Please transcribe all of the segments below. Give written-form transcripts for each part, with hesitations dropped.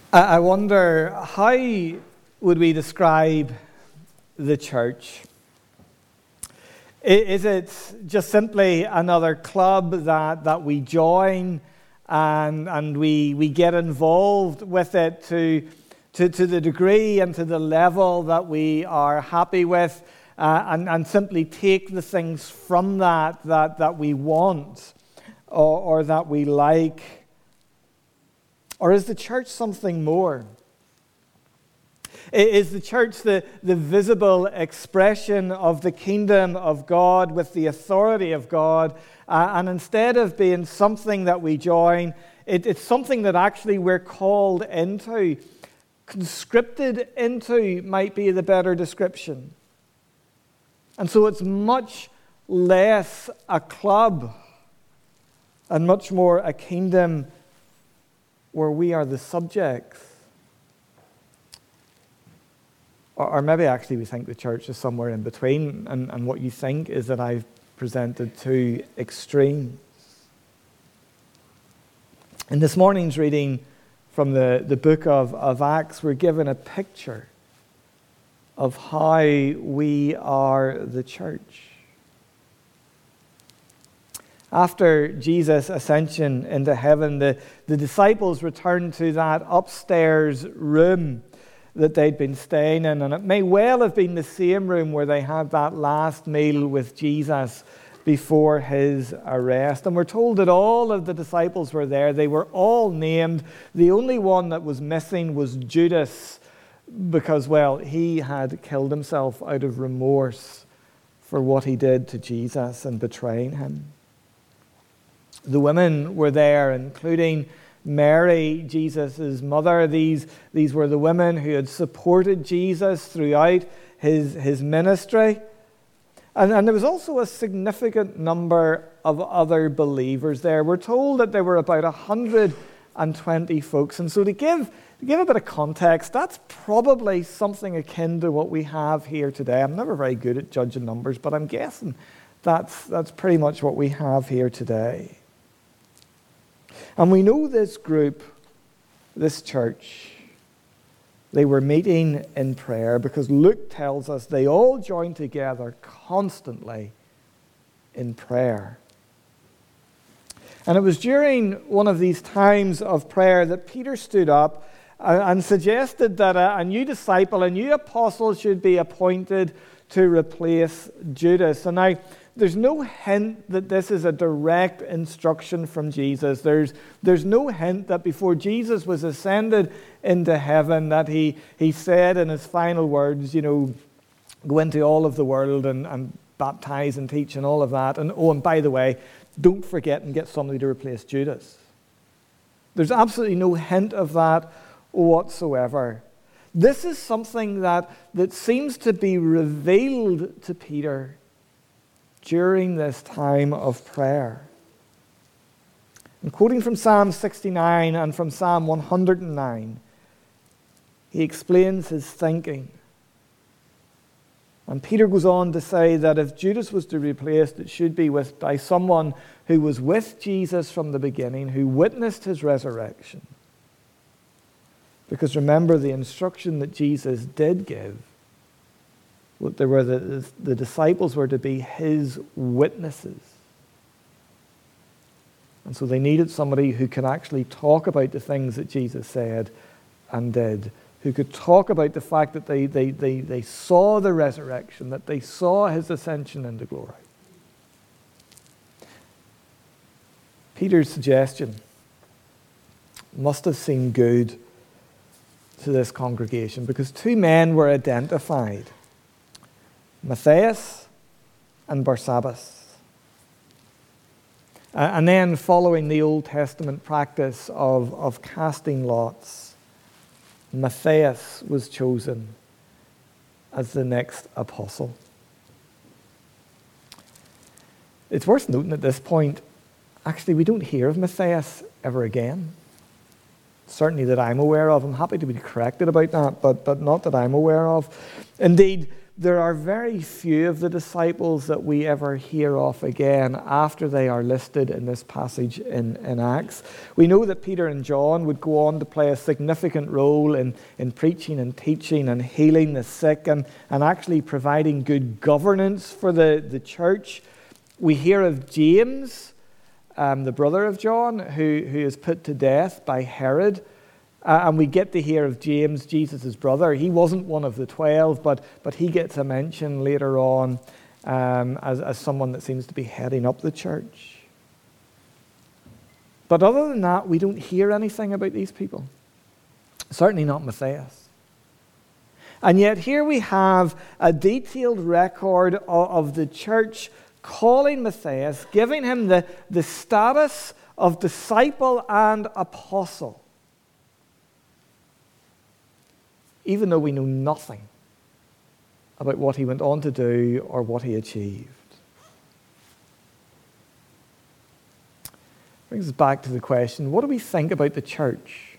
I wonder, how would we describe the church? Is it just simply another club that we join and we get involved with it to the degree and to the level that we are happy with and simply take the things from that we want or that we like? Or is the church something more? Is the church the visible expression of the kingdom of God with the authority of God? And instead of being something that we join, it's something that actually we're called into. Conscripted into might be the better description. And so it's much less a club and much more a kingdom where we are the subjects. Or maybe actually we think the church is somewhere in between, and what you think is that I've presented two extremes. In this morning's reading from the book of Acts, we're given a picture of how we are the church. After Jesus' ascension into heaven, the disciples returned to that upstairs room that they'd been staying in. And it may well have been the same room where they had that last meal with Jesus before his arrest. And we're told that all of the disciples were there. They were all named. The only one that was missing was Judas because, well, he had killed himself out of remorse for what he did to Jesus and betraying him. The women were there, including Mary, Jesus' mother. These were the women who had supported Jesus throughout his ministry. And there was also a significant number of other believers there. We're told that there were about 120 folks. And so to give a bit of context, that's probably something akin to what we have here today. I'm never very good at judging numbers, but I'm guessing that's pretty much what we have here today. And we know this group, this church, they were meeting in prayer because Luke tells us they all joined together constantly in prayer. And it was during one of these times of prayer that Peter stood up and suggested that a new disciple, a new apostle should be appointed to replace Judas. And now, there's no hint that this is a direct instruction from Jesus. There's no hint that before Jesus was ascended into heaven that he said in his final words, go into all of the world and baptize and teach and all of that. And by the way, don't forget and get somebody to replace Judas. There's absolutely no hint of that whatsoever. This is something that seems to be revealed to Peter during this time of prayer. And quoting from Psalm 69 and from Psalm 109, he explains his thinking. And Peter goes on to say that if Judas was to be replaced, it should be by someone who was with Jesus from the beginning, who witnessed his resurrection. Because remember, the instruction that Jesus did give, there were the disciples were to be his witnesses. And so they needed somebody who could actually talk about the things that Jesus said and did, who could talk about the fact that they saw the resurrection, that they saw his ascension into glory. Peter's suggestion must have seemed good to this congregation because two men were identified, Matthias and Barsabbas. And then following the Old Testament practice of casting lots, Matthias was chosen as the next apostle. It's worth noting at this point, actually we don't hear of Matthias ever again. Certainly that I'm aware of. I'm happy to be corrected about that, but not that I'm aware of. Indeed, there are very few of the disciples that we ever hear of again after they are listed in this passage in Acts. We know that Peter and John would go on to play a significant role in preaching and teaching and healing the sick and actually providing good governance for the church. We hear of James, the brother of John, who is put to death by Herod. And we get to hear of James, Jesus' brother. He wasn't one of the 12, but he gets a mention later on as someone that seems to be heading up the church. But other than that, we don't hear anything about these people. Certainly not Matthias. And yet here we have a detailed record of the church calling Matthias, giving him the status of disciple and apostle, even though we know nothing about what he went on to do or what he achieved. Brings us back to the question, what do we think about the church?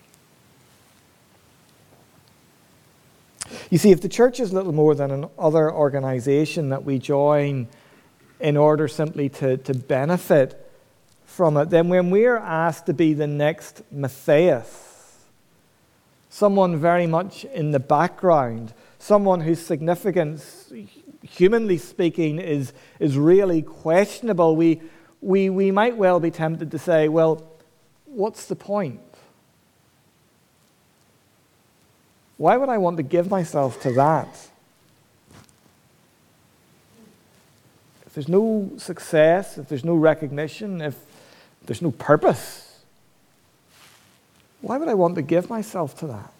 You see, if the church is little more than another organization that we join in order simply to benefit from it, then when we're asked to be the next Matthias, someone very much in the background, someone whose significance, humanly speaking, is really questionable, we might well be tempted to say, well, what's the point? Why would I want to give myself to that? If there's no success, if there's no recognition, if there's no purpose, why would I want to give myself to that?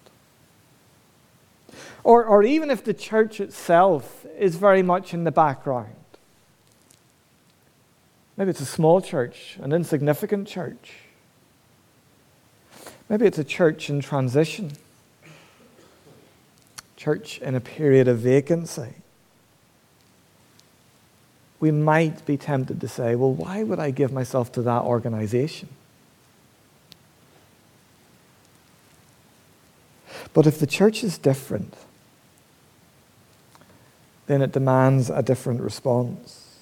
Or even if the church itself is very much in the background. Maybe it's a small church, an insignificant church. Maybe it's a church in transition. Church in a period of vacancy. We might be tempted to say, well, why would I give myself to that organization? But if the church is different, then it demands a different response.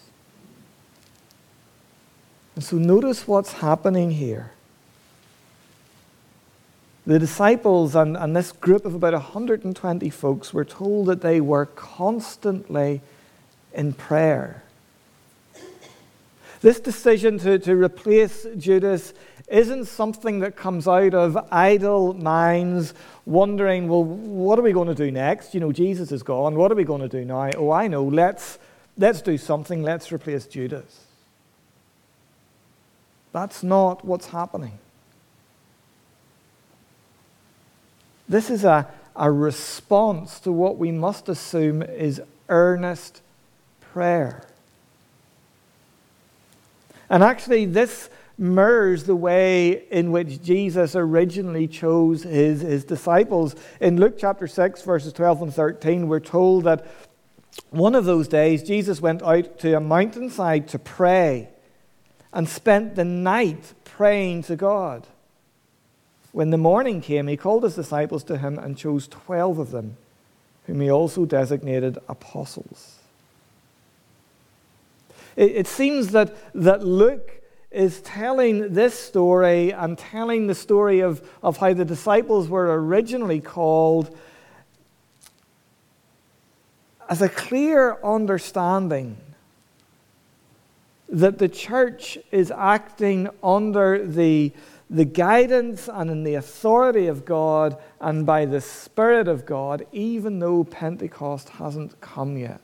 And so notice what's happening here. The disciples and this group of about 120 folks were told that they were constantly in prayer. This decision to replace Judas isn't something that comes out of idle minds wondering, well, what are we going to do next? You know, Jesus is gone. What are we going to do now? Oh, I know. Let's do something. Let's replace Judas. That's not what's happening. This is a response to what we must assume is earnest prayer. And actually, this mirrors the way in which Jesus originally chose his disciples. In Luke chapter 6, verses 12 and 13, we're told that one of those days, Jesus went out to a mountainside to pray and spent the night praying to God. When the morning came, he called his disciples to him and chose 12 of them, whom he also designated apostles. It seems that Luke is telling this story and telling the story of how the disciples were originally called as a clear understanding that the church is acting under the guidance and in the authority of God and by the Spirit of God, even though Pentecost hasn't come yet.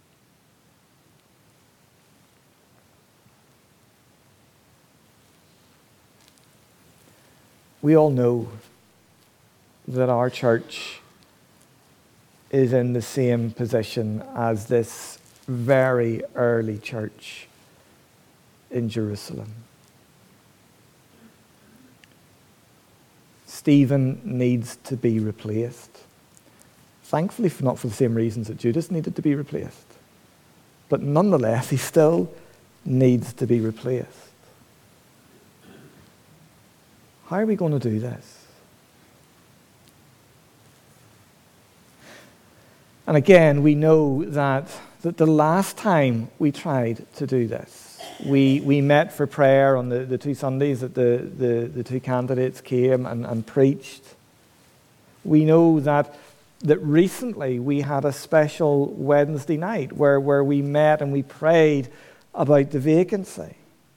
We all know that our church is in the same position as this very early church in Jerusalem. Stephen needs to be replaced. Thankfully, not for the same reasons that Judas needed to be replaced. But nonetheless, he still needs to be replaced. How are we going to do this? And again, we know that the last time we tried to do this, we met for prayer on the 2 Sundays that the 2 candidates came and preached. We know that recently we had a special Wednesday night where we met and we prayed about the vacancy.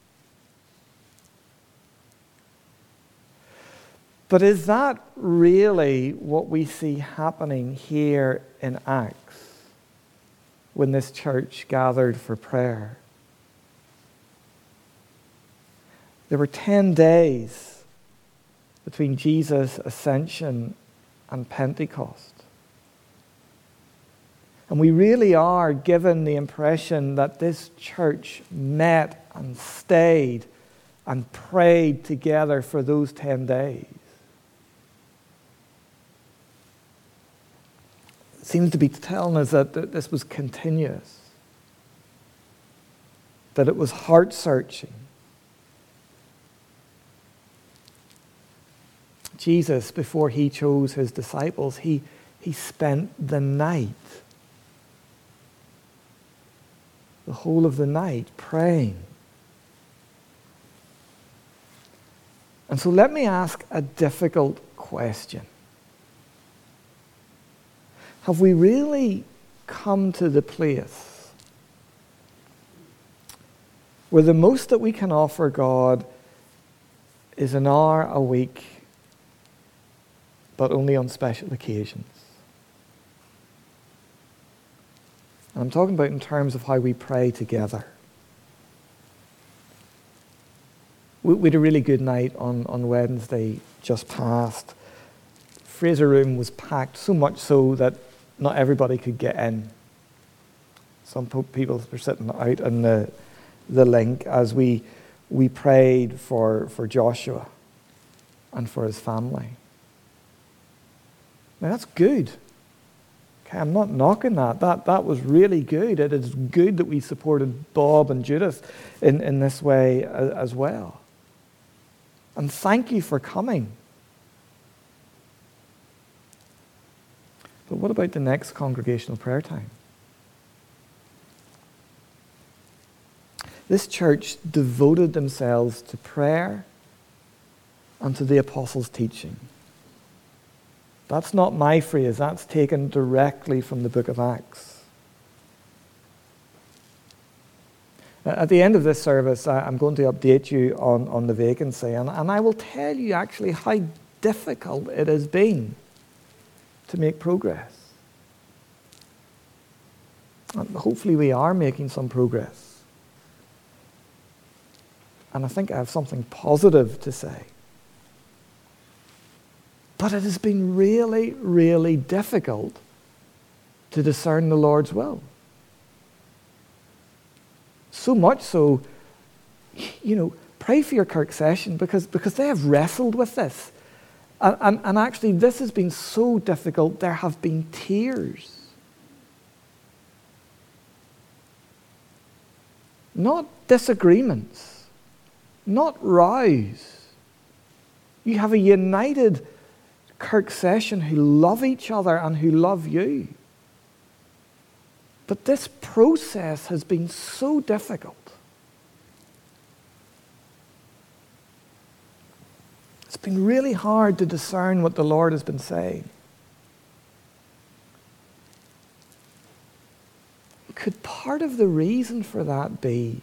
But is that really what we see happening here in Acts when this church gathered for prayer? There were 10 days between Jesus' ascension and Pentecost. And we really are given the impression that this church met and stayed and prayed together for those 10 days. It seems to be telling us that this was continuous, that it was heart-searching. Jesus, before he chose his disciples, he spent the night, the whole of the night, praying. And so let me ask a difficult question. Have we really come to the place where the most that we can offer God is an hour a week, but only on special occasions? And I'm talking about in terms of how we pray together. We had a really good night on Wednesday just past. Fraser Room was packed, so much so that not everybody could get in. Some people were sitting out on the link as we prayed for Joshua and for his family. Now that's good. Okay, I'm not knocking that. That was really good. It is good that we supported Bob and Judith in this way as well. And thank you for coming. But what about the next congregational prayer time? This church devoted themselves to prayer and to the apostles' teaching. That's not my phrase. That's taken directly from the book of Acts. At the end of this service, I'm going to update you on the vacancy, and I will tell you actually how difficult it has been to make progress. And hopefully we are making some progress. And I think I have something positive to say. But it has been really, really difficult to discern the Lord's will. So much so, pray for your Kirk session because they have wrestled with this. And actually, this has been so difficult, there have been tears. Not disagreements, not rows. You have a united Kirk session who love each other and who love you. But this process has been so difficult. It's been really hard to discern what the Lord has been saying. Could part of the reason for that be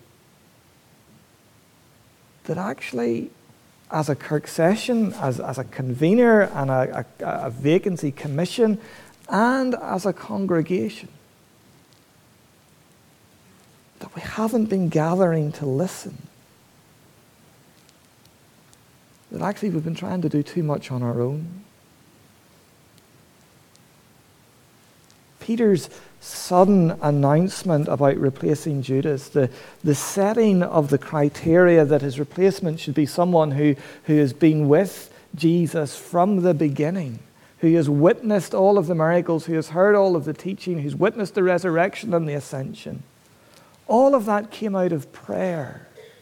that actually, as a Kirk session, as a convener and a vacancy commission, and as a congregation, that we haven't been gathering to listen? That actually we've been trying to do too much on our own? Peter's sudden announcement about replacing Judas, the setting of the criteria that his replacement should be someone who has been with Jesus from the beginning, who has witnessed all of the miracles, who has heard all of the teaching, who's witnessed the resurrection and the ascension. All of that came out of prayer.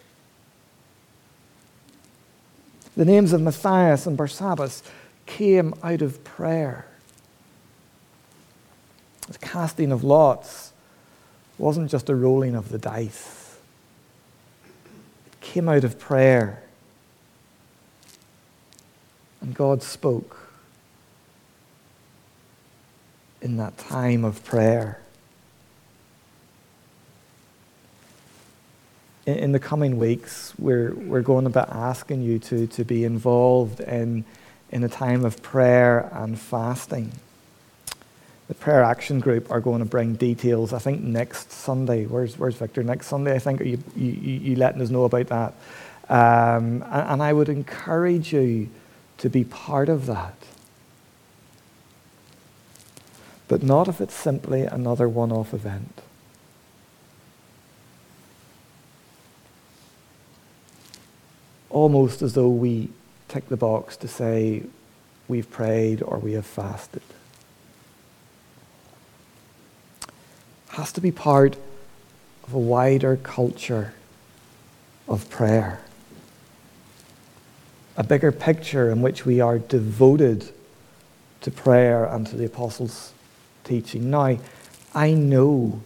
The names of Matthias and Barsabbas came out of prayer. The casting of lots wasn't just a rolling of the dice. It came out of prayer. And God spoke in that time of prayer. In the coming weeks, we're going to be asking you to be involved in a time of prayer and fasting. The prayer action group are going to bring details, I think, next Sunday. Where's Victor? Next Sunday, I think. Are you letting us know about that? And I would encourage you to be part of that. But not if it's simply another one-off event. Almost as though we tick the box to say we've prayed or we have fasted. Has to be part of a wider culture of prayer. A bigger picture in which we are devoted to prayer and to the apostles' teaching. Now, I know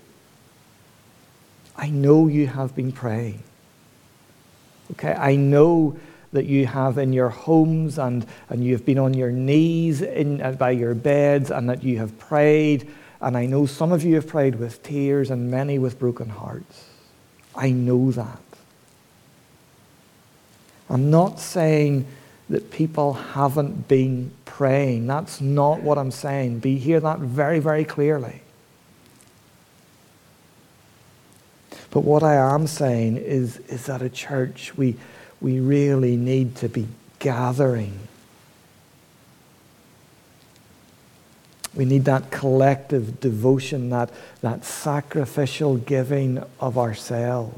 you have been praying. Okay, I know that you have in your homes and you have been on your knees by your beds and that you have prayed. And I know some of you have prayed with tears and many with broken hearts. I know that. I'm not saying that people haven't been praying. That's not what I'm saying. Hear that very, very clearly. But what I am saying is that at church we really need to be gathering. We need that collective devotion, that sacrificial giving of ourselves.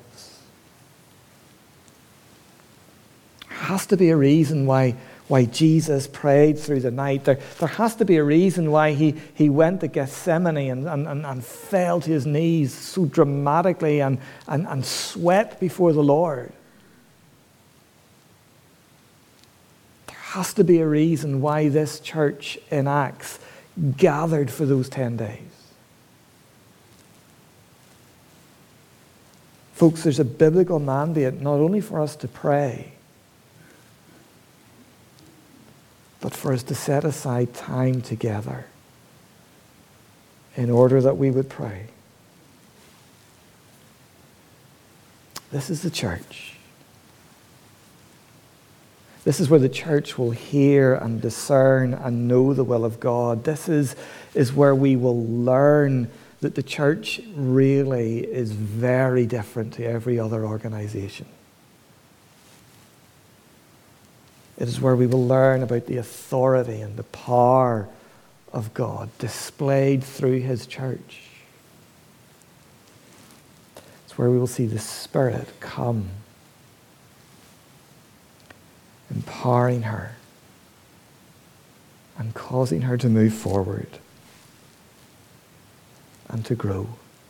There has to be a reason why Jesus prayed through the night. There has to be a reason why he went to Gethsemane and fell to his knees so dramatically and sweat before the Lord. There has to be a reason why this church in Acts gathered for those 10 days. Folks, there's a biblical mandate not only for us to pray, but for us to set aside time together in order that we would pray. This is the church. This is where the church will hear and discern and know the will of God. This is where we will learn that the church really is very different to every other organization. It is where we will learn about the authority and the power of God displayed through His church. It's where we will see the Spirit come, empowering her and causing her to move forward and to grow.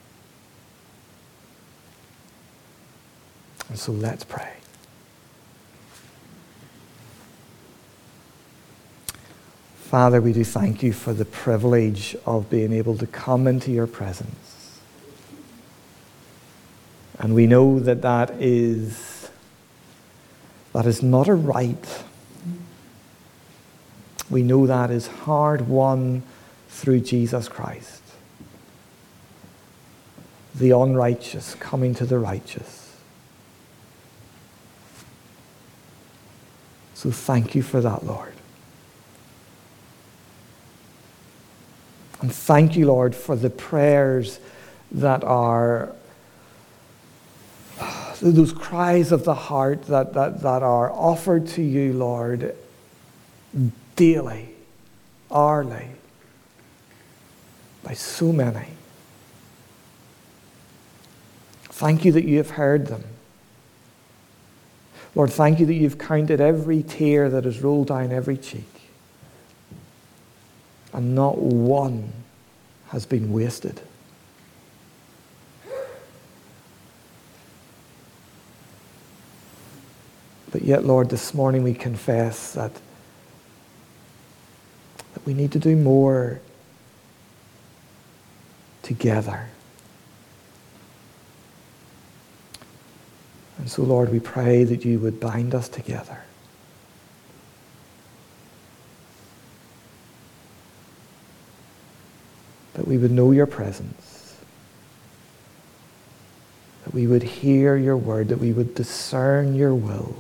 And so let's pray. Father, we do thank you for the privilege of being able to come into your presence. And we know that is not a right. We know that is hard won through Jesus Christ. The unrighteous coming to the righteous. So thank you for that, Lord. And thank you, Lord, for the prayers that are, those cries of the heart that are offered to you, Lord, daily, hourly, by so many. Thank you that you have heard them. Lord, thank you that you've counted every tear that has rolled down every cheek. And not one has been wasted. But yet, Lord, this morning we confess that we need to do more together. And so, Lord, we pray that you would bind us together. That we would know your presence. That we would hear your word. That we would discern your will.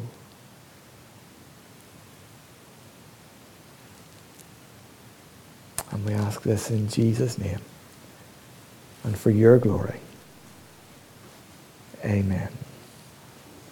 And we ask this in Jesus' name and for your glory. Amen.